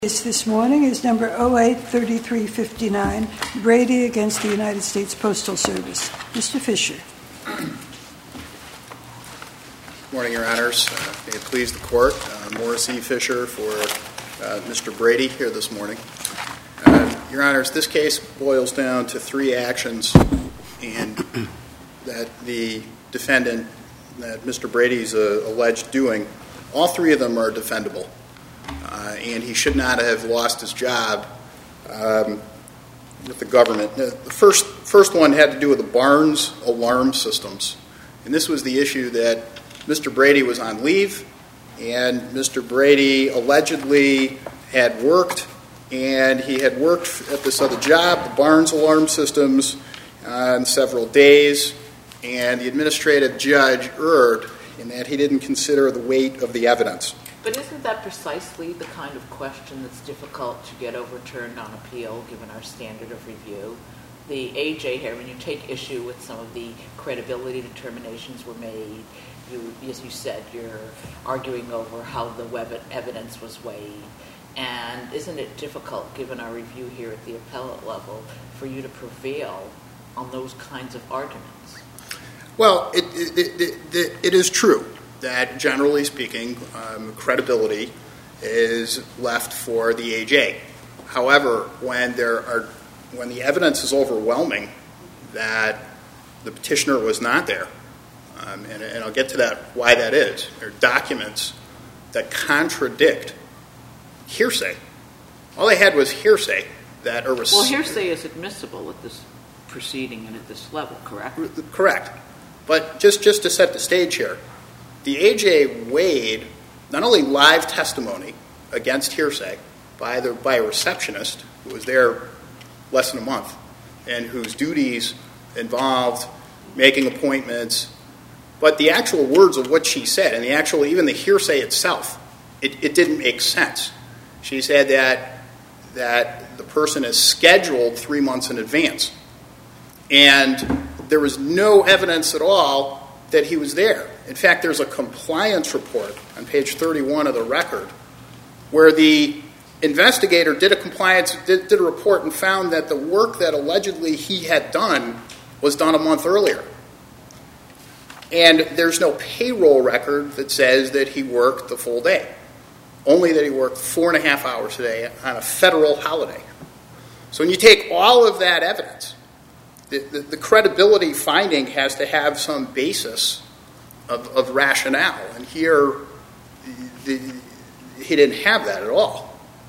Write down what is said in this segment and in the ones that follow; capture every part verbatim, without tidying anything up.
This morning is number oh eight thirty-three fifty-nine, Brady against the United States Postal Service. Mister Fisher. Good morning, Your Honors. Uh, may it please the Court. Uh, Morris E. Fisher for uh, Mister Brady here this morning. Uh, Your Honors, this case boils down to three actions and that the defendant, that Mister Brady's uh, alleged doing. All three of them are defendable. Uh, and he should not have lost his job um, with the government. The first, first one had to do with the Barnes alarm systems. And this was the issue that Mister Brady was on leave, and Mister Brady allegedly had worked, and he had worked at this other job, the Barnes alarm systems, on several days, and the administrative judge erred in that he didn't consider the weight of the evidence. But isn't that precisely the kind of question that's difficult to get overturned on appeal, given our standard of review? The A J here, when you take issue with some of the credibility determinations were made, you, as you said, you're arguing over how the web evidence was weighed. And isn't it difficult, given our review here at the appellate level, for you to prevail on those kinds of arguments? Well, it, it, it, it, it is true that, generally speaking, um, credibility is left for the A J. However, when there are, when the evidence is overwhelming that the petitioner was not there, um, and, and I'll get to that, why that is, there are documents that contradict hearsay. All they had was hearsay that are... Well, hearsay is admissible at this proceeding and at this level, correct? Correct. But just, just to set the stage here, the A J weighed not only live testimony against hearsay by, the, by a receptionist who was there less than a month and whose duties involved making appointments, but the actual words of what she said and the actual, even the hearsay itself, it, it didn't make sense. She said that, that the person is scheduled three months in advance. And there was no evidence at all that he was there. In fact, there's a compliance report on page thirty-one of the record where the investigator did a compliance, did, did a report and found that the work that allegedly he had done was done a month earlier. And there's no payroll record that says that he worked the full day, only that he worked four and a half hours a day on a federal holiday. So when you take all of that evidence, the, the, the credibility finding has to have some basis Of, of rationale, and here the, the, he didn't have that at all,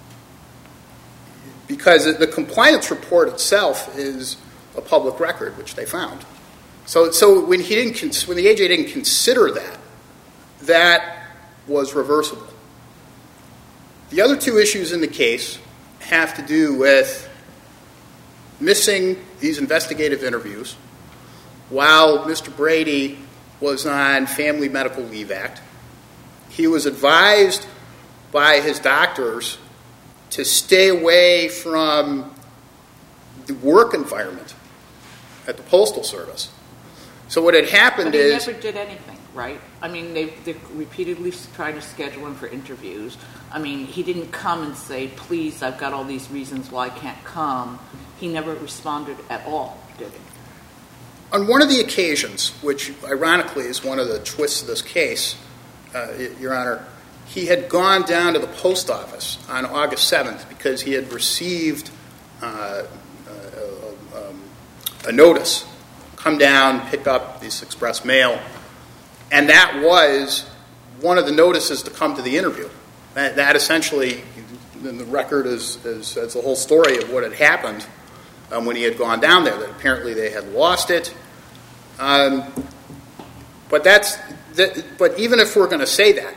because the compliance report itself is a public record, which they found. So, so when he didn't, when the A J didn't consider that, that was reversible. The other two issues in the case have to do with missing these investigative interviews while Mister Brady was on Family Medical Leave Act. He was advised by his doctors to stay away from the work environment at the Postal Service. So what had happened but he is... He never did anything, right? I mean, they they repeatedly tried to schedule him for interviews. I mean, he didn't come and say, please, I've got all these reasons why I can't come. He never responded at all, did he? On one of the occasions, which ironically is one of the twists of this case, uh, Your Honor, he had gone down to the post office on August seventh because he had received uh, a, a, a notice, come down, pick up this express mail, and that was one of the notices to come to the interview. That, that essentially, the record is, is, is the whole story of what had happened Um, when he had gone down there, that apparently they had lost it. Um, but that's, that, but even if we're going to say that,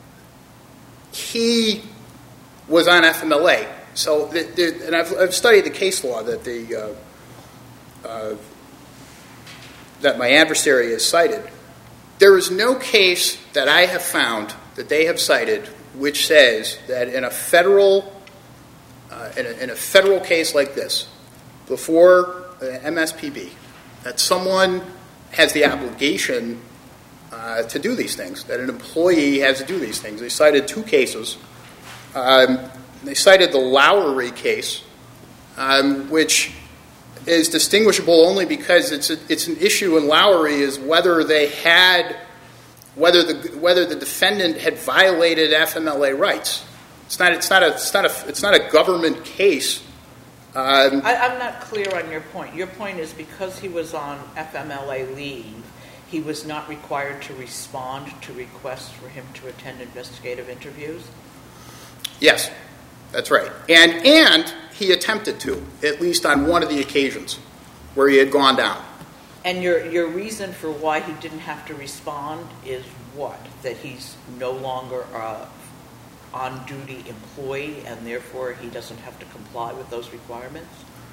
he was on F M L A. So, the, the, and I've, I've studied the case law that the uh, uh, that my adversary has cited. There is no case that I have found that they have cited which says that in a federal uh, in, a, in a federal case like this, before M S P B, that someone has the obligation uh, to do these things, that an employee has to do these things. They cited two cases. Um, they cited the Lowry case, um, which is distinguishable only because it's a, it's an issue in Lowry is whether they had whether the whether the defendant had violated F M L A rights. It's not it's not a it's not a it's not a government case. Um, I, I'm not clear on your point. Your point is because he was on F M L A leave, he was not required to respond to requests for him to attend investigative interviews? Yes, that's right. And and he attempted to, at least on one of the occasions where he had gone down. And your your reason for why he didn't have to respond is what? That he's no longer a on-duty employee and therefore he doesn't have to comply with those requirements?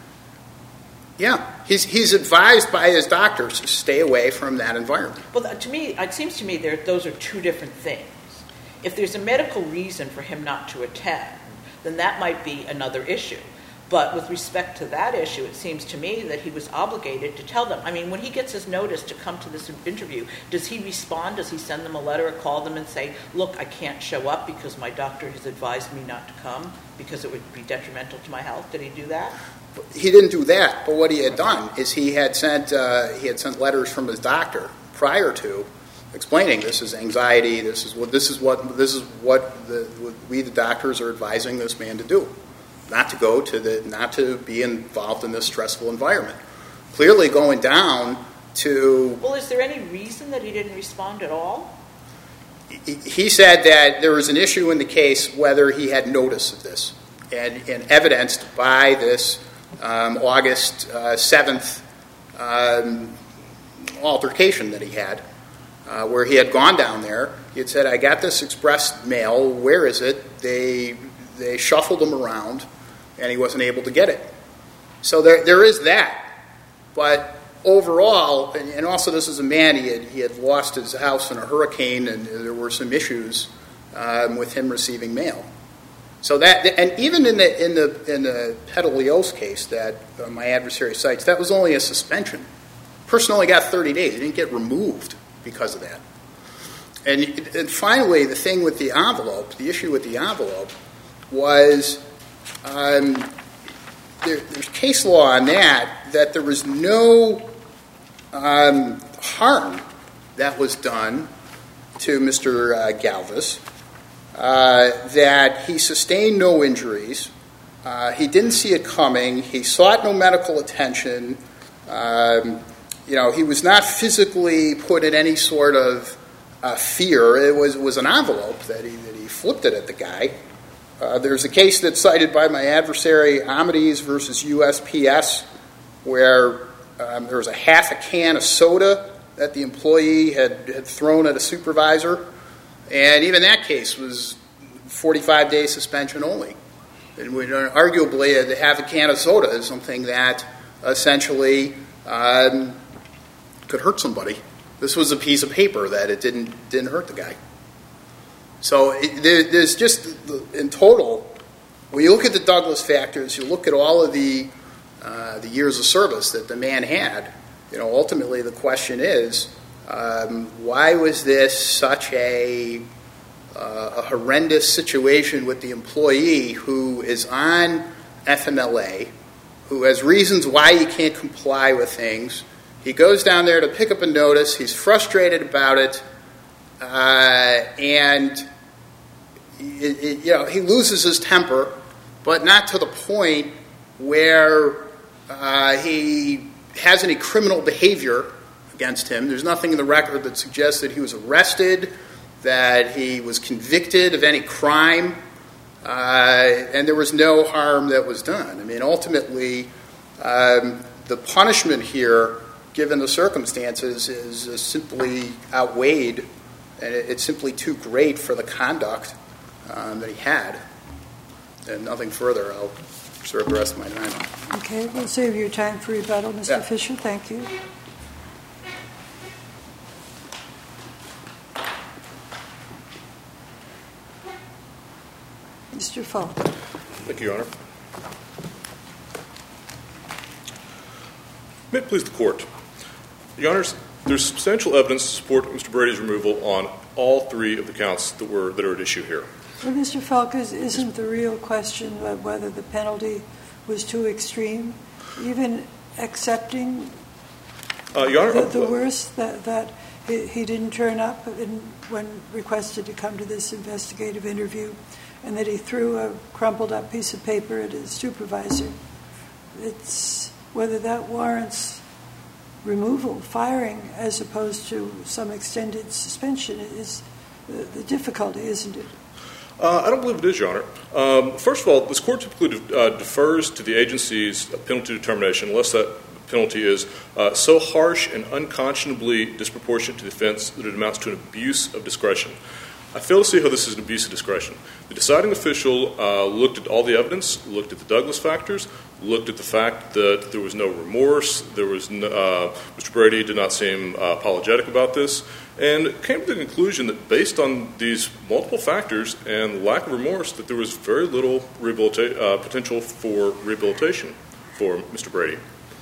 Yeah, he's he's advised by his doctors to stay away from that environment. Well, to me, it seems to me there those are two different things. If there's a medical reason for him not to attend, then that might be another issue. But with respect to that issue, it seems to me that he was obligated to tell them. I mean, when he gets his notice to come to this interview, does he respond? Does he send them a letter or call them and say, look, I can't show up because my doctor has advised me not to come because it would be detrimental to my health? Did he do that? He didn't do that, but what he had done is he had sent uh, he had sent letters from his doctor prior to explaining this is anxiety. This is what this is what this is what, the, what we the doctors are advising this man to do, not to go to the not to be involved in this stressful environment. Clearly, going down to well, is there any reason that he didn't respond at all? He, he said that there was an issue in the case whether he had notice of this, and, and evidenced by this. Um, August uh, seventh um, altercation that he had, uh, where he had gone down there. He had said, I got this express mail. Where is it? They they shuffled him around, and he wasn't able to get it. So there there is that. But overall, and, and also this is a man, he had, he had lost his house in a hurricane, and there were some issues um, with him receiving mail. So that, and even in the in the in the Petalios case that uh, my adversary cites, that was only a suspension. Person only got thirty days. He didn't get removed because of that. And, and finally, the thing with the envelope, the issue with the envelope, was um, there, there's case law on that that there was no um, harm that was done to Mister Uh, Galvis. Uh, that he sustained no injuries, uh, he didn't see it coming, he sought no medical attention, um, you know, he was not physically put in any sort of uh, fear. It was was an envelope that he that he flipped it at the guy. Uh, there's a case that's cited by my adversary, Amides versus U S P S, where um, there was a half a can of soda that the employee had, had thrown at a supervisor. And even that case was forty-five day suspension only. And we, arguably, a half a can of soda is something that essentially um, could hurt somebody. This was a piece of paper that it didn't didn't hurt the guy. So it, there, there's just, in total, when you look at the Douglas factors, you look at all of the uh, the years of service that the man had, you know, ultimately the question is, Um, why was this such a, uh, a horrendous situation with the employee who is on F M L A, who has reasons why he can't comply with things? He goes down there to pick up a notice. He's frustrated about it, uh, and it, it, you know he loses his temper, but not to the point where uh, he has any criminal behavior against him. There's nothing in the record that suggests that he was arrested, that he was convicted of any crime, uh, and there was no harm that was done. I mean, ultimately, um, the punishment here, given the circumstances, is uh, simply outweighed, and it, it's simply too great for the conduct um, that he had. And nothing further. I'll reserve the rest of my time. Okay, we'll save your time for rebuttal, Mister Yeah. Fisher. Thank you. Mister Falk. Thank you, Your Honor. May it please the Court. Your Honors, there's substantial evidence to support Mister Brady's removal on all three of the counts that were that are at issue here. Well, Mister Felkers, isn't the real question whether the penalty was too extreme, even accepting uh, Your Honor, the, the worst, that, that he, he didn't turn up in, when requested to come to this investigative interview, and that he threw a crumpled up piece of paper at his supervisor? It's whether that warrants removal, firing, as opposed to some extended suspension is the, the difficulty, isn't it? Uh, I don't believe it is, Your Honor. Um, first of all, this court typically de- uh, defers to the agency's penalty determination unless that penalty is uh, so harsh and unconscionably disproportionate to the offense that it amounts to an abuse of discretion. I fail to see how this is an abuse of discretion. The deciding official uh, looked at all the evidence, looked at the Douglas factors, looked at the fact that there was no remorse, there was no, uh, Mister Brady did not seem uh, apologetic about this, and came to the conclusion that based on these multiple factors and lack of remorse, that there was very little rehabilita- uh, potential for rehabilitation for Mister Brady.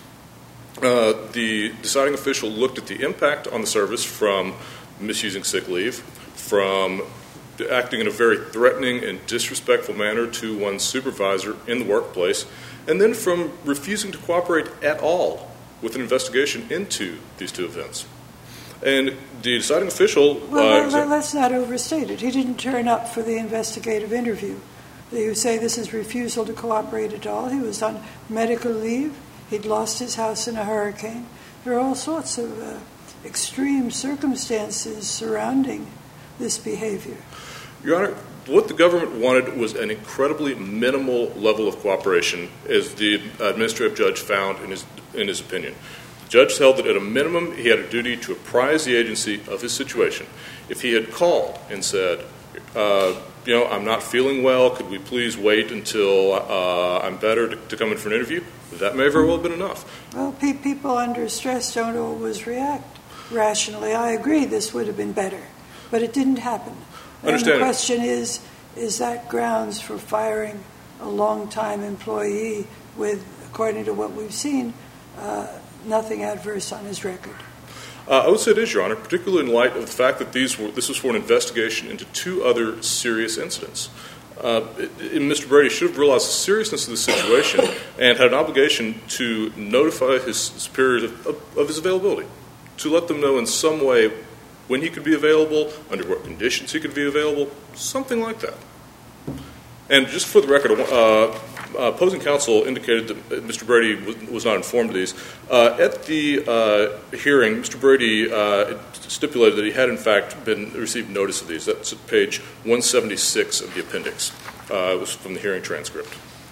Uh, the deciding official looked at the impact on the service from misusing sick leave, from acting in a very threatening and disrespectful manner to one's supervisor in the workplace, and then from refusing to cooperate at all with an investigation into these two events. And the deciding official... Well, uh, let, let's not overstate it. He didn't turn up for the investigative interview. You say this is refusal to cooperate at all. He was on medical leave. He'd lost his house in a hurricane. There are all sorts of uh, extreme circumstances surrounding this behavior. Your Honor, what the government wanted was an incredibly minimal level of cooperation, as the administrative judge found in his in his opinion. The judge held that at a minimum he had a duty to apprise the agency of his situation. If he had called and said, uh, you know, I'm not feeling well, could we please wait until uh, I'm better to, to come in for an interview, that may very well have been enough. Well, pe- people under stress don't always react rationally. I agree this would have been better, but it didn't happen. And the question is, is that grounds for firing a long-time employee with, according to what we've seen, uh, nothing adverse on his record? Uh, I would say it is, Your Honor, particularly in light of the fact that these were, this was for an investigation into two other serious incidents. Uh, it, it, Mister Brady should have realized the seriousness of the situation and had an obligation to notify his superiors of, of, of his availability, to let them know in some way when he could be available, under what conditions he could be available, something like that. And just for the record, uh, uh, opposing counsel indicated that Mister Brady was, was not informed of these. Uh, at the uh, hearing, Mister Brady uh, stipulated that he had, in fact, been received notice of these. That's at page one seventy-six of the appendix. Uh, it was from the hearing transcript.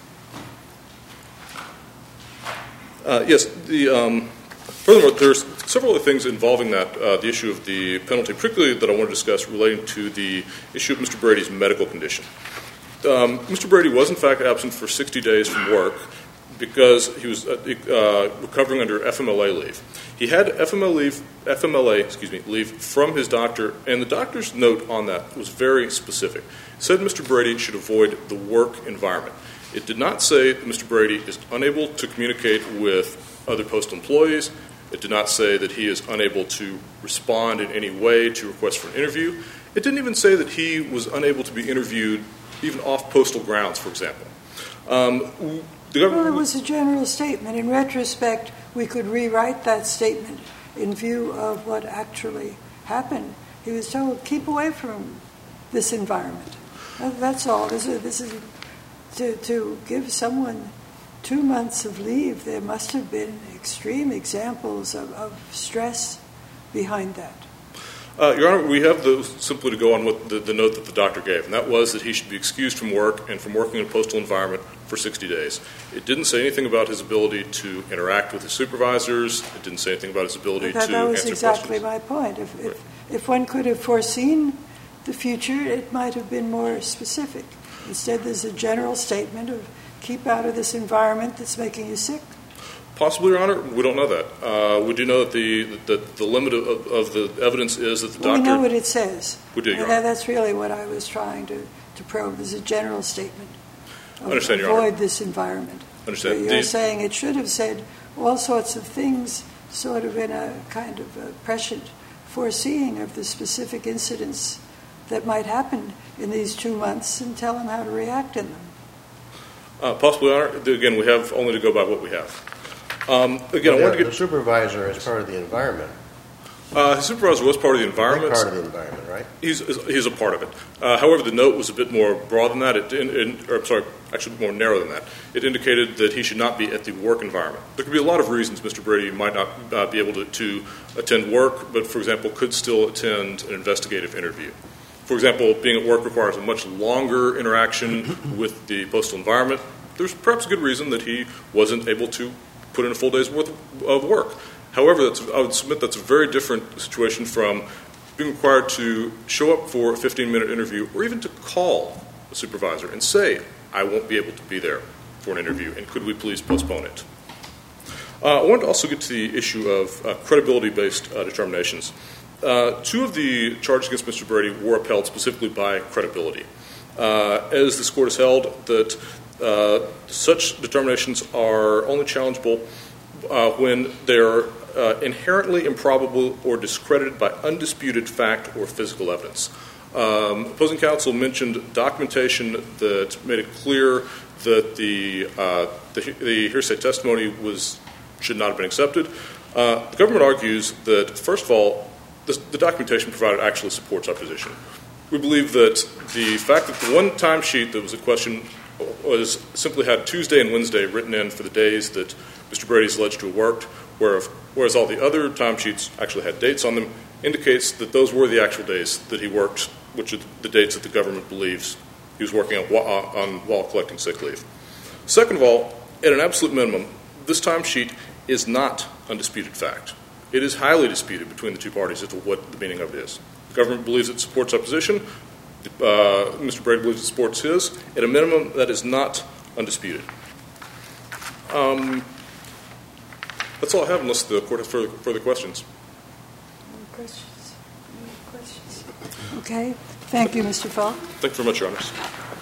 Uh, yes, the... Um, Furthermore, there's several other things involving that, uh, the issue of the penalty, particularly that I want to discuss relating to the issue of Mister Brady's medical condition. Um, Mister Brady was, in fact, absent for sixty days from work because he was uh, uh, recovering under F M L A leave. He had F M L A leave, F M L A, excuse me, leave from his doctor, and the doctor's note on that was very specific. It said Mister Brady should avoid the work environment. It did not say that Mister Brady is unable to communicate with other postal employees. It did not say that he is unable to respond in any way to requests for an interview. It didn't even say that he was unable to be interviewed even off postal grounds, for example. Um, the government well, it was a general statement. In retrospect, we could rewrite that statement in view of what actually happened. He was told, keep away from this environment. That's all. This is, this is to, to give someone two months of leave. There must have been extreme examples of, of stress behind that. Uh, Your Honor, we have the, simply to go on with the, the note that the doctor gave, and that was that he should be excused from work and from working in a postal environment for sixty days. It didn't say anything about his ability to interact with his supervisors. It didn't say anything about his ability that, to that was answer exactly questions. my point. If, Right. if, if one could have foreseen the future, it might have been more specific. Instead, there's a general statement of keep out of this environment that's making you sick. Possibly, Your Honor. We don't know that. Uh, we do know that the that the limit of, of the evidence is that the well, doctor... We know what it says. We do, Your and Honor. That's really what I was trying to, to probe. There's a general statement. Of, Understand, Your avoid Honor. this environment. Understand. So you're The- saying it should have said all sorts of things sort of in a kind of a prescient foreseeing of the specific incidents that might happen in these two months and tell him how to react in them. Uh, possibly, Your Honor. Again, we have only to go by what we have. Um, again, the, I wanted to get the supervisor is part of the environment. Uh, his supervisor was part of the environment. Part of the environment, right? He's he's a part of it. Uh, however, the note was a bit more broad than that. It, in, in, or, I'm sorry, actually more narrow than that. It indicated that he should not be at the work environment. There could be a lot of reasons Mister Brady might not uh, be able to, to attend work, but, for example, could still attend an investigative interview. For example, being at work requires a much longer interaction with the postal environment. There's perhaps a good reason that he wasn't able to put in a full day's worth of work. However, that's, I would submit that's a very different situation from being required to show up for a fifteen-minute interview or even to call a supervisor and say, I won't be able to be there for an interview, and could we please postpone it? Uh, I wanted to also get to the issue of uh, credibility-based uh, determinations. Uh, two of the charges against Mister Brady were upheld specifically by credibility. Uh, as this court has held, that uh, such determinations are only challengeable uh, when they're uh, inherently improbable or discredited by undisputed fact or physical evidence. Um, opposing counsel mentioned documentation that made it clear that the, uh, the, the hearsay testimony was should not have been accepted. Uh, the government argues that, first of all, the, the documentation provided actually supports our position. We believe that the fact that the one timesheet that was a question was simply had Tuesday and Wednesday written in for the days that Mister Brady is alleged to have worked, whereas all the other timesheets actually had dates on them, indicates that those were the actual days that he worked, which are the dates that the government believes he was working on, on while collecting sick leave. Second of all, at an absolute minimum, this timesheet is not undisputed fact. It is highly disputed between the two parties as to what the meaning of it is. The government believes it supports our position. Uh, Mister Brady believes it supports his. At a minimum, that is not undisputed. Um, that's all I have, unless the court has further, further questions. Any questions? Any questions? Okay. Thank you, Mister Falk. Thank you very much, Your Honors.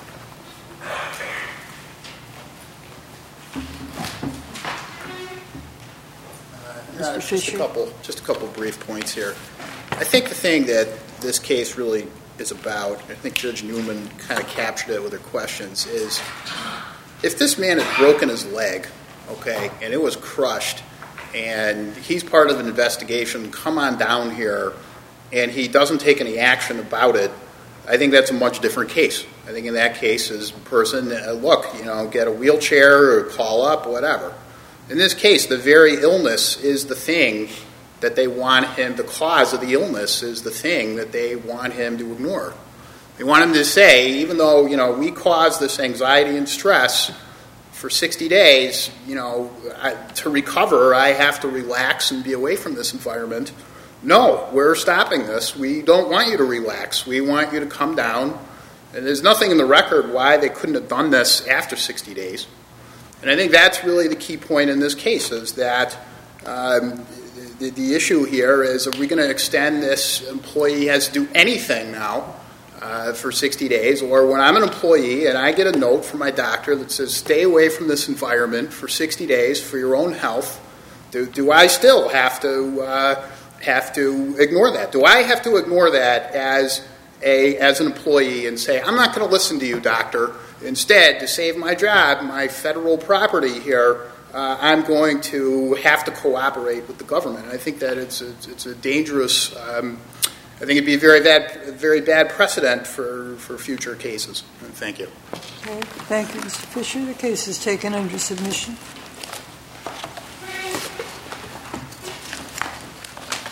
Uh, just a couple, just a couple brief points here. I think the thing that this case really is about, I think Judge Newman kind of captured it with her questions, is if this man had broken his leg, okay, and it was crushed, and he's part of an investigation, come on down here, and he doesn't take any action about it, I think that's a much different case. I think in that case, is a person, uh, look, you know, get a wheelchair or call up, whatever. In this case, the very illness is the thing that they want him, the cause of the illness is the thing that they want him to ignore. They want him to say, even though, you know, we caused this anxiety and stress for sixty days, you know, I, to recover, I have to relax and be away from this environment. No, we're stopping this. We don't want you to relax. We want you to come down. And there's nothing in the record why they couldn't have done this after sixty days. And I think that's really the key point in this case, is that um, the, the issue here is, are we going to extend this employee has to do anything now uh, for sixty days? Or when I'm an employee and I get a note from my doctor that says, stay away from this environment for sixty days for your own health, do, do I still have to uh, have to ignore that? Do I have to ignore that as a as an employee and say, I'm not going to listen to you, doctor. Instead, to save my job, my federal property here, uh, I'm going to have to cooperate with the government. And I think that it's a, it's a dangerous, um, I think it'd be a very bad, very bad precedent for, for future cases. And thank you. Okay. Thank you, Mister Fisher. The case is taken under submission.